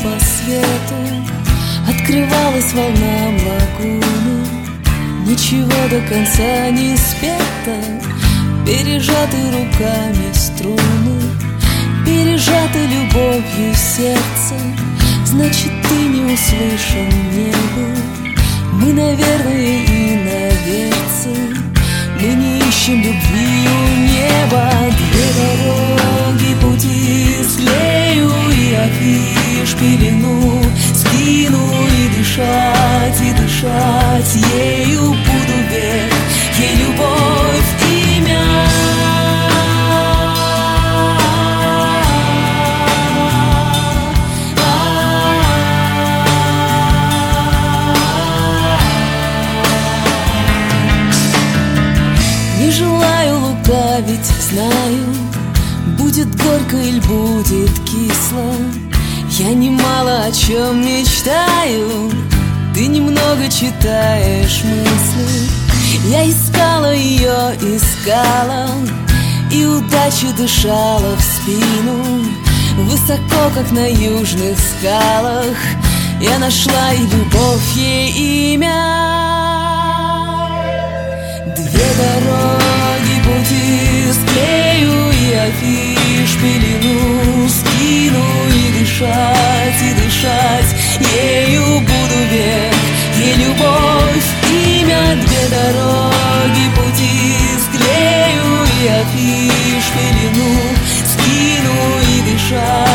по свету, открывалась волнам лагуны. Ничего до конца не спето, пережаты руками струны, пережаты любовью сердце. Значит, ты не услышан не был. Мы, наверное, иноверцы, мы не ищем любви у неба. Две дороги пути склею и афиш пелену, скину и дышать ею буду век, ей любовь имя. Не желаю лукавить, знаю, будет горько или будет кисло. Я немало о чем мечтаю, ты немного читаешь мысли. Я искала ее, искала, и удача дышала в спину. Высоко, как на южных скалах, я нашла и любовь, ей имя. Две дороги пути склею и афиш пелену, скину и дышать ею буду век, ей любовь имя. Две дороги пути склею и афиш пелену, скину и дышать